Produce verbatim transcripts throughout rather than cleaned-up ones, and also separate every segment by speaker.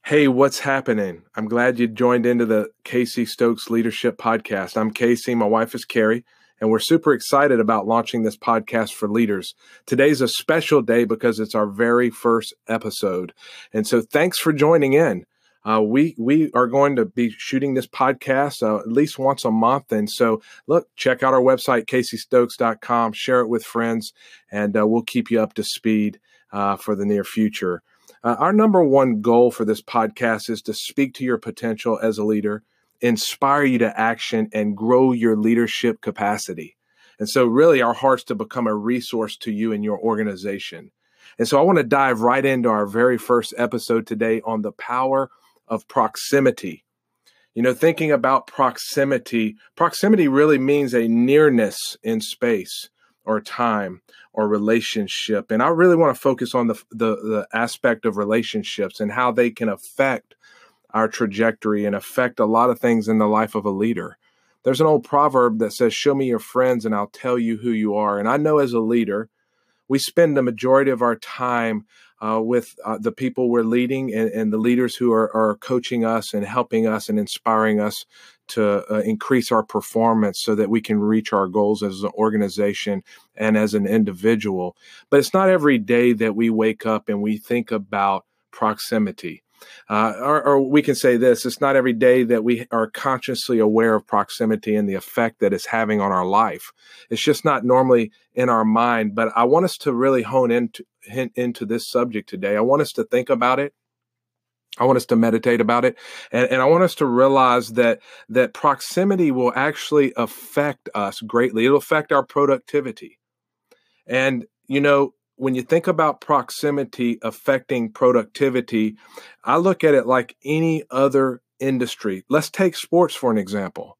Speaker 1: Hey, what's happening? I'm glad you joined into the Casey Stokes Leadership Podcast. I'm Casey, my wife is Carrie, and we're super excited about launching this podcast for leaders. Today's a special day because it's our very first episode. And so thanks for joining in. Uh, we we are going to be shooting this podcast uh, at least once a month. And so, look, check out our website, casey stokes dot com, share it with friends, and uh, we'll keep you up to speed uh, for the near future. Uh, our number one goal for this podcast is to speak to your potential as a leader, inspire you to action, and grow your leadership capacity. And so really our heart's to become a resource to you and your organization. And so I want to dive right into our very first episode today on the power of proximity. You know, thinking about proximity, proximity really means a nearness in space or time or relationship. And I really want to focus on the, the, the aspect of relationships and how they can affect our trajectory and affect a lot of things in the life of a leader. There's an old proverb that says, show me your friends and I'll tell you who you are. And I know as a leader, we spend the majority of our time uh, with uh, the people we're leading and, and the leaders who are, are coaching us and helping us and inspiring us to uh, increase our performance so that we can reach our goals as an organization and as an individual. But it's not every day that we wake up and we think about proximity. Uh, or, or we can say this, it's not every day that we are consciously aware of proximity and the effect that it's having on our life. It's just not normally in our mind. But I want us to really hone into, into this subject today. I want us to think about it. I want us to meditate about it. And, and I want us to realize that that proximity will actually affect us greatly. It'll affect our productivity. And, you know, when you think about proximity affecting productivity, I look at it like any other industry. Let's take sports for an example.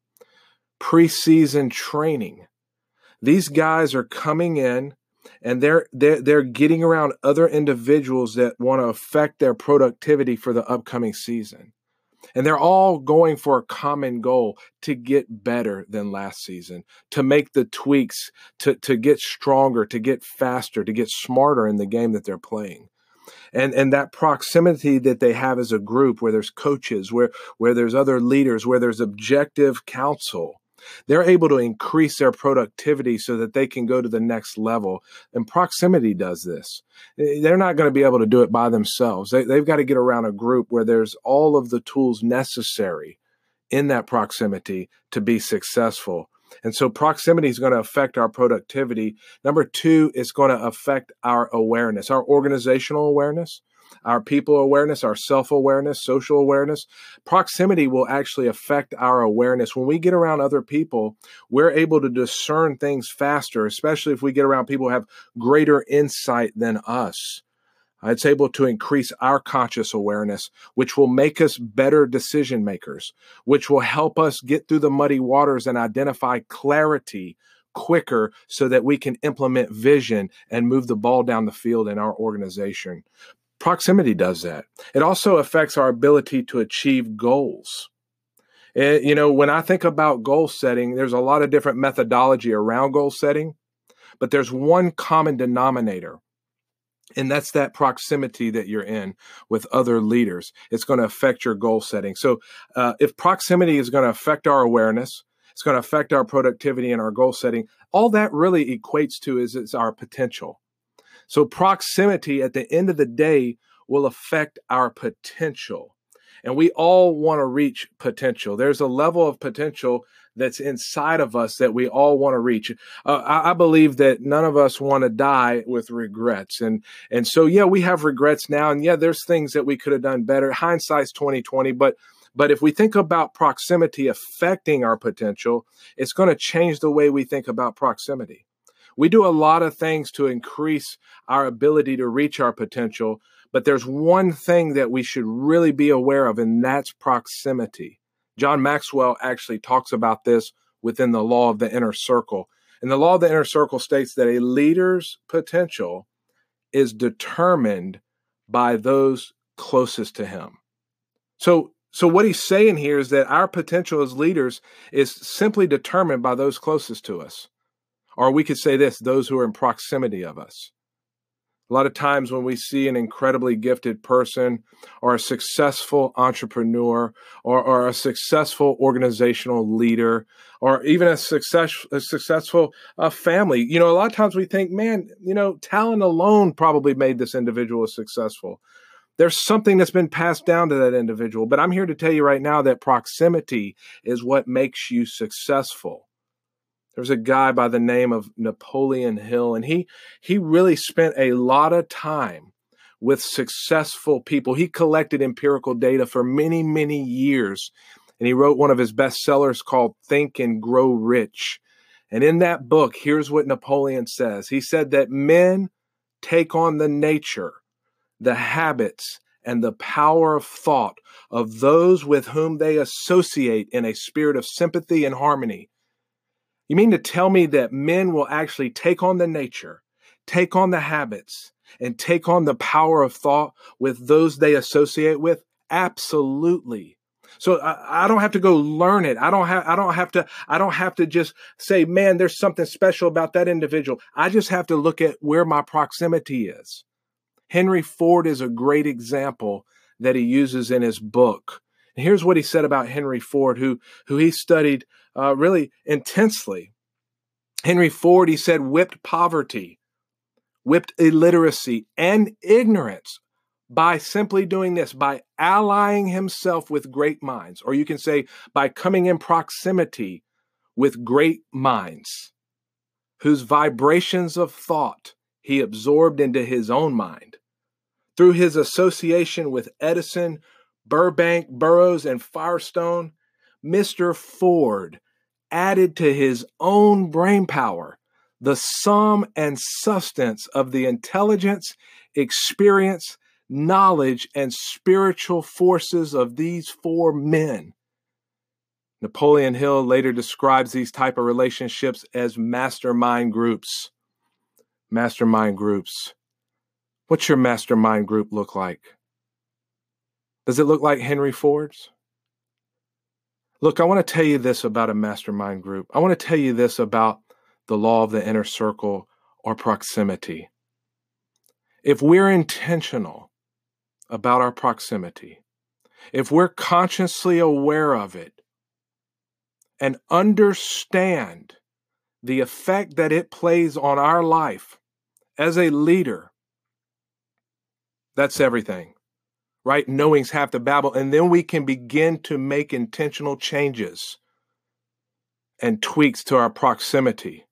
Speaker 1: Preseason training. These guys are coming in and they're they're they're getting around other individuals that want to affect their productivity for the upcoming season. And they're all going for a common goal to get better than last season, to make the tweaks, to, to get stronger, to get faster, to get smarter in the game that they're playing. And, and that proximity that they have as a group where there's coaches, where, where there's other leaders, where there's objective counsel, they're able to increase their productivity so that they can go to the next level. And proximity does this. They're not going to be able to do it by themselves. They, they've got to get around a group where there's all of the tools necessary in that proximity to be successful. And so proximity is going to affect our productivity. Number two, it's going to affect our awareness, our organizational awareness, our people awareness, our self-awareness, social awareness. Proximity will actually affect our awareness. When we get around other people, we're able to discern things faster, especially if we get around people who have greater insight than us. It's able to increase our conscious awareness, which will make us better decision makers, which will help us get through the muddy waters and identify clarity quicker so that we can implement vision and move the ball down the field in our organization. Proximity does that. It also affects our ability to achieve goals. It, you know, when I think about goal setting, there's a lot of different methodology around goal setting, but there's one common denominator, and that's that proximity that you're in with other leaders. It's going to affect your goal setting. So uh, if proximity is going to affect our awareness, it's going to affect our productivity and our goal setting, all that really equates to is it's our potential. So proximity at the end of the day will affect our potential. And we all want to reach potential. There's a level of potential that's inside of us that we all want to reach. Uh, I, I believe that none of us want to die with regrets. And, and so, yeah, we have regrets now. And yeah, there's things that we could have done better. Hindsight's twenty twenty. But, but if we think about proximity affecting our potential, it's going to change the way we think about proximity. We do a lot of things to increase our ability to reach our potential, but there's one thing that we should really be aware of, and that's proximity. John Maxwell actually talks about this within the law of the inner circle. And the law of the inner circle states that a leader's potential is determined by those closest to him. So, so what he's saying here is that our potential as leaders is simply determined by those closest to us. Or we could say this, those who are in proximity of us. A lot of times when we see an incredibly gifted person or a successful entrepreneur or, or a successful organizational leader or even a, success, a successful uh, family, you know, a lot of times we think, man, you know, talent alone probably made this individual successful. There's something that's been passed down to that individual. But I'm here to tell you right now that proximity is what makes you successful. There's a guy by the name of Napoleon Hill, and he he really spent a lot of time with successful people. He collected empirical data for many, many years, and he wrote one of his bestsellers called Think and Grow Rich. And in that book, here's what Napoleon says. He said that men take on the nature, the habits, and the power of thought of those with whom they associate in a spirit of sympathy and harmony. You mean to tell me that men will actually take on the nature, take on the habits, and take on the power of thought with those they associate with? Absolutely. So I, I don't have to go learn it. I don't have, I don't have to, I don't have to just say, man, there's something special about that individual. I just have to look at where my proximity is. Henry Ford is a great example that he uses in his book. And here's what he said about Henry Ford, who, who he studied uh, really intensely. Henry Ford, he said, whipped poverty, whipped illiteracy and ignorance by simply doing this, by allying himself with great minds, or you can say by coming in proximity with great minds, whose vibrations of thought he absorbed into his own mind. Through his association with Edison, Burbank, Burroughs, and Firestone, Mister Ford added to his own brain power the sum and substance of the intelligence, experience, knowledge, and spiritual forces of these four men. Napoleon Hill later describes these type of relationships as mastermind groups. Mastermind groups. What's your mastermind group look like? Does it look like Henry Ford's? Look, I want to tell you this about a mastermind group. I want to tell you this about the law of the inner circle or proximity. If we're intentional about our proximity, if we're consciously aware of it and understand the effect that it plays on our life as a leader, that's everything. Right? Knowing's half the battle. And then we can begin to make intentional changes and tweaks to our proximity.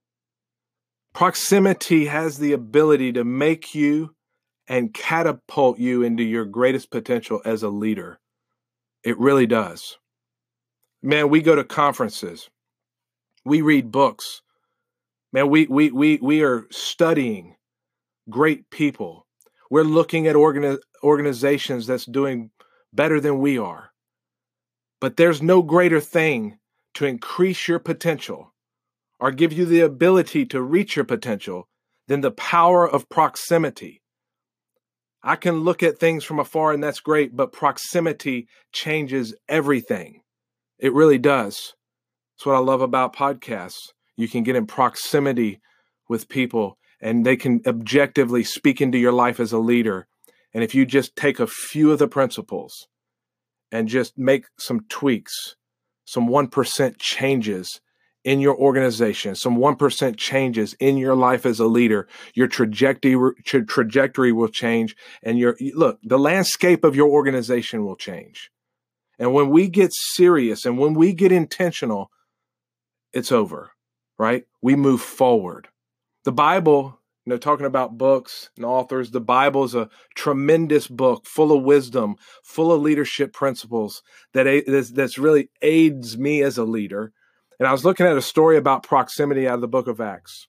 Speaker 1: Proximity has the ability to make you and catapult you into your greatest potential as a leader. It really does. Man, we go to conferences. We read books. Man, we we we we are studying great people. We're looking at organi- organizations that's doing better than we are. But there's no greater thing to increase your potential or give you the ability to reach your potential than the power of proximity. I can look at things from afar and that's great, but proximity changes everything. It really does. That's what I love about podcasts. You can get in proximity with people and they can objectively speak into your life as a leader. And if you just take a few of the principles and just make some tweaks, some one percent changes in your organization, some one percent changes in your life as a leader, your trajectory, tra- trajectory will change. And your look, the landscape of your organization will change. And when we get serious and when we get intentional, it's over, right? We move forward. The Bible, you know, talking about books and authors, the Bible is a tremendous book full of wisdom, full of leadership principles that that's really aids me as a leader. And I was looking at a story about proximity out of the book of Acts.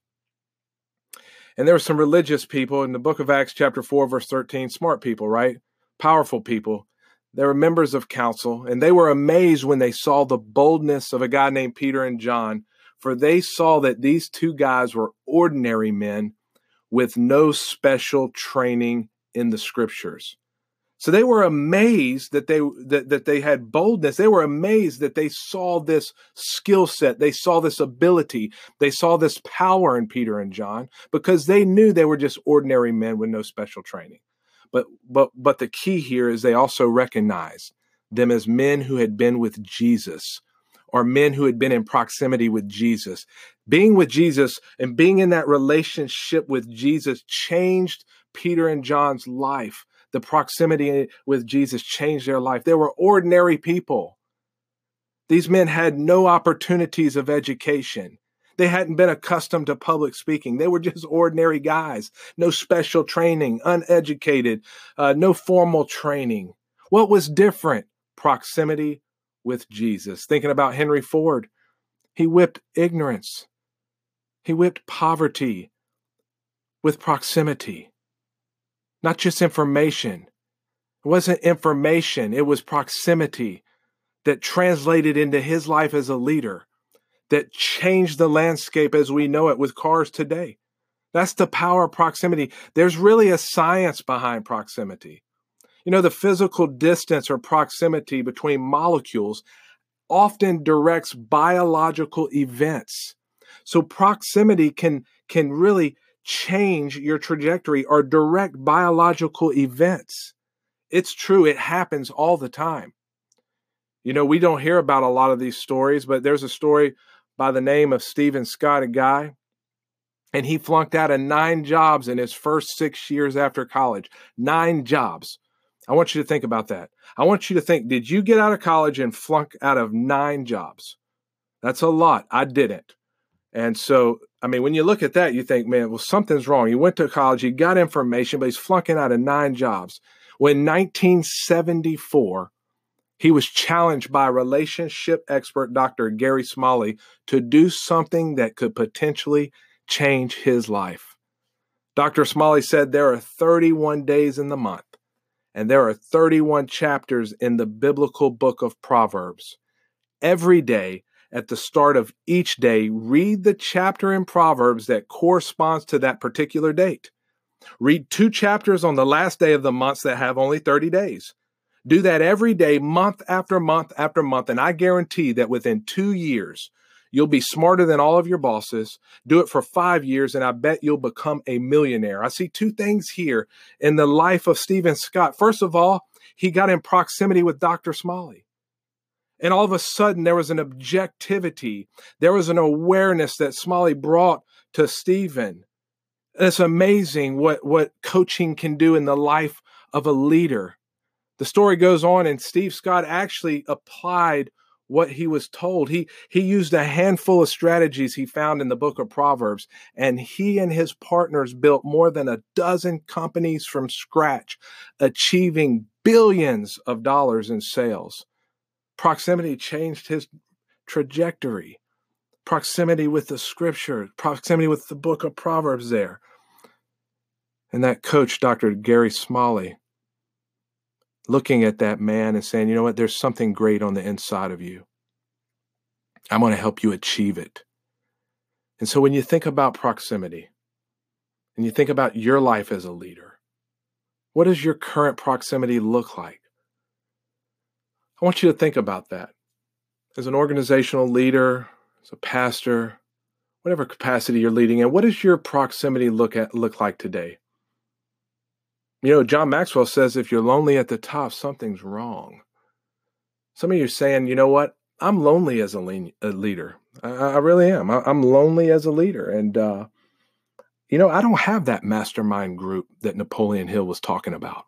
Speaker 1: And there were some religious people in the book of Acts, chapter four, verse thirteen, smart people, right? Powerful people. They were members of council, and they were amazed when they saw the boldness of a guy named Peter and John, for they saw that these two guys were ordinary men with no special training in the scriptures. So they were amazed that they that, that they had boldness. They were amazed that they saw this skill set. They saw this ability. They saw this power in Peter and John because they knew they were just ordinary men with no special training. But but but the key here is they also recognized them as men who had been with Jesus, or men who had been in proximity with Jesus. Being with Jesus and being in that relationship with Jesus changed Peter and John's life. The proximity with Jesus changed their life. They were ordinary people. These men had no opportunities of education. They hadn't been accustomed to public speaking. They were just ordinary guys, no special training, uneducated, uh, no formal training. What was different? Proximity with Jesus. Thinking about Henry Ford, he whipped ignorance. He whipped poverty with proximity. Not just information. It wasn't information. It was proximity that translated into his life as a leader, that changed the landscape as we know it with cars today. That's the power of proximity. There's really a science behind proximity. You know, the physical distance or proximity between molecules often directs biological events. So proximity can, can really change your trajectory or direct biological events. It's true. It happens all the time. You know, we don't hear about a lot of these stories, but there's a story by the name of Stephen Scott, a guy, and he flunked out of nine jobs in his first six years after college. Nine jobs. I want you to think about that. I want you to think, did you get out of college and flunk out of nine jobs? That's a lot. I didn't. And so, I mean, when you look at that, you think, man, well, something's wrong. He went to college, he got information, but he's flunking out of nine jobs. When in nineteen seventy-four, he was challenged by relationship expert Doctor Gary Smalley to do something that could potentially change his life. Doctor Smalley said there are thirty-one days in the month, and there are thirty-one chapters in the biblical book of Proverbs. Every day, at the start of each day, read the chapter in Proverbs that corresponds to that particular date. Read two chapters on the last day of the months that have only thirty days. Do that every day, month after month after month, and I guarantee that within two years, you'll be smarter than all of your bosses. Do it for five years, and I bet you'll become a millionaire. I see two things here in the life of Stephen Scott. First of all, he got in proximity with Doctor Smalley. And all of a sudden, there was an objectivity. There was an awareness that Smalley brought to Stephen. It's amazing what, what coaching can do in the life of a leader. The story goes on, and Steve Scott actually applied what he was told. He, he used a handful of strategies he found in the book of Proverbs, and he and his partners built more than a dozen companies from scratch, achieving billions of dollars in sales. Proximity changed his trajectory. Proximity with the scripture, proximity with the book of Proverbs there. And that coach, Doctor Gary Smalley, looking at that man and saying, you know what, there's something great on the inside of you. I'm going to help you achieve it. And so when you think about proximity and you think about your life as a leader, what does your current proximity look like? I want you to think about that. As an organizational leader, as a pastor, whatever capacity you're leading in, what does your proximity look at look like today? You know, John Maxwell says if you're lonely at the top, something's wrong. Some of you are saying, you know what? I'm lonely as a, le- a leader. I, I really am. I, I'm lonely as a leader. And, uh, you know, I don't have that mastermind group that Napoleon Hill was talking about.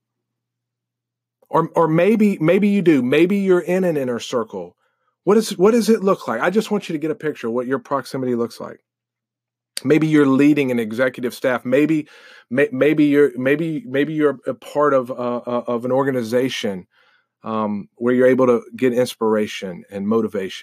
Speaker 1: Or or maybe maybe you do. Maybe you're in an inner circle. What is what does it look like? I just want you to get a picture of what your proximity looks like. Maybe you're leading an executive staff. Maybe may, maybe you're maybe maybe you're a part of uh, of an organization um, where you're able to get inspiration and motivation.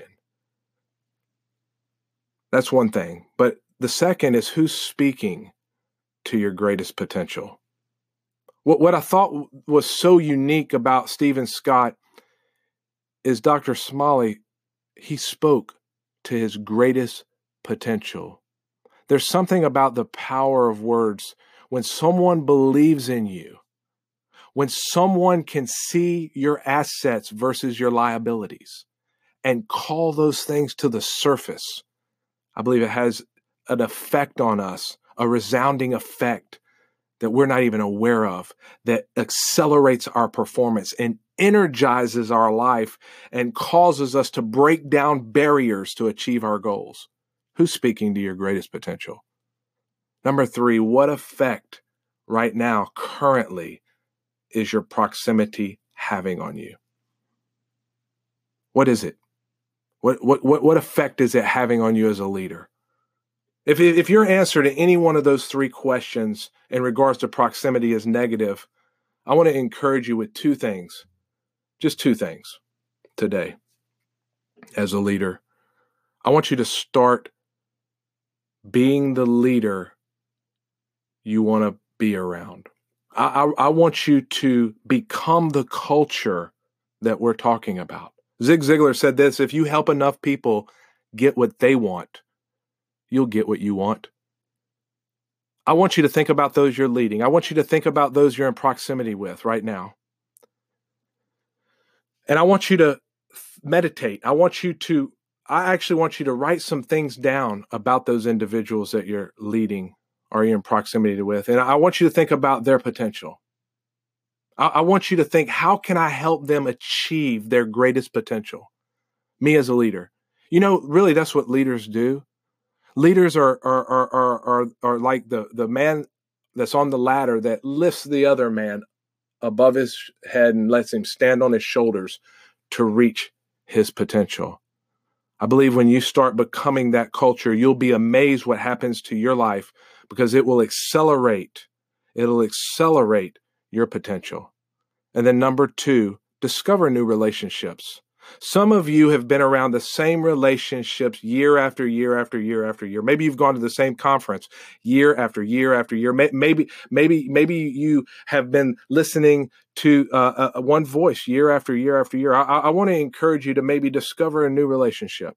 Speaker 1: That's one thing. But the second is who's speaking to your greatest potential. What, what I thought was so unique about Stephen Scott is Doctor Smalley, he spoke to his greatest potential. There's something about the power of words when someone believes in you, when someone can see your assets versus your liabilities and call those things to the surface, I believe it has an effect on us, a resounding effect that we're not even aware of, that accelerates our performance and energizes our life and causes us to break down barriers to achieve our goals. Who's speaking to your greatest potential? Number three, what effect right now, currently, is your proximity having on you? What is it? What, what, what, what effect is it having on you as a leader? If, if your answer to any one of those three questions in regards to proximity is negative, I want to encourage you with two things, just two things today as a leader. I want you to start being the leader you want to be around. I, I, I want you to become the culture that we're talking about. Zig Ziglar said this: if you help enough people get what they want, you'll get what you want. I want you to think about those you're leading. I want you to think about those you're in proximity with right now. And I want you to meditate. I want you to, I actually want you to write some things down about those individuals that you're leading or you're in proximity with. And I want you to think about their potential. I, I want you to think, how can I help them achieve their greatest potential? Me as a leader. You know, really, that's what leaders do. Leaders are are are are are, are like the, the man that's on the ladder that lifts the other man above his head and lets him stand on his shoulders to reach his potential. I believe when you start becoming that culture, you'll be amazed what happens to your life, because it will accelerate. It'll accelerate your potential. And then number two, discover new relationships. Some of you have been around the same relationships year after year after year after year. Maybe you've gone to the same conference year after year after year. Maybe, maybe, maybe you have been listening to uh, uh, one voice year after year after year. I, I want to encourage you to maybe discover a new relationship.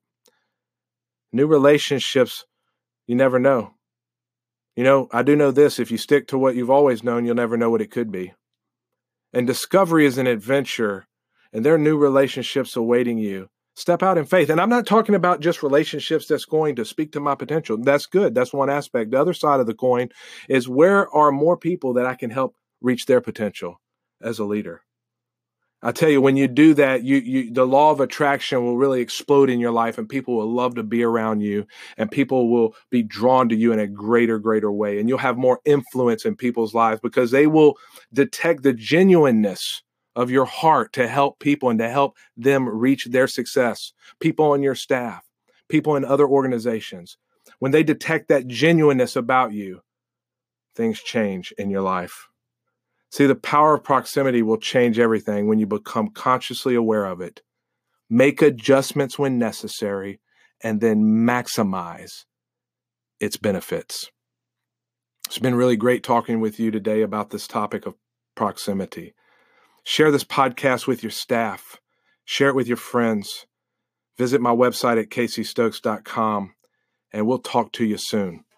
Speaker 1: New relationships, you never know. You know, I do know this: if you stick to what you've always known, you'll never know what it could be. And discovery is an adventure. And there are new relationships awaiting you. Step out in faith. And I'm not talking about just relationships that's going to speak to my potential. That's good. That's one aspect. The other side of the coin is, where are more people that I can help reach their potential as a leader? I tell you, when you do that, you, you, the law of attraction will really explode in your life, and people will love to be around you, and people will be drawn to you in a greater, greater way. And you'll have more influence in people's lives, because they will detect the genuineness of your heart to help people and to help them reach their success. People on your staff, people in other organizations, when they detect that genuineness about you, things change in your life. See, the power of proximity will change everything when you become consciously aware of it. Make adjustments when necessary, and then maximize its benefits. It's been really great talking with you today about this topic of proximity. Share this podcast with your staff. Share it with your friends. Visit my website at casey stokes dot com, and we'll talk to you soon.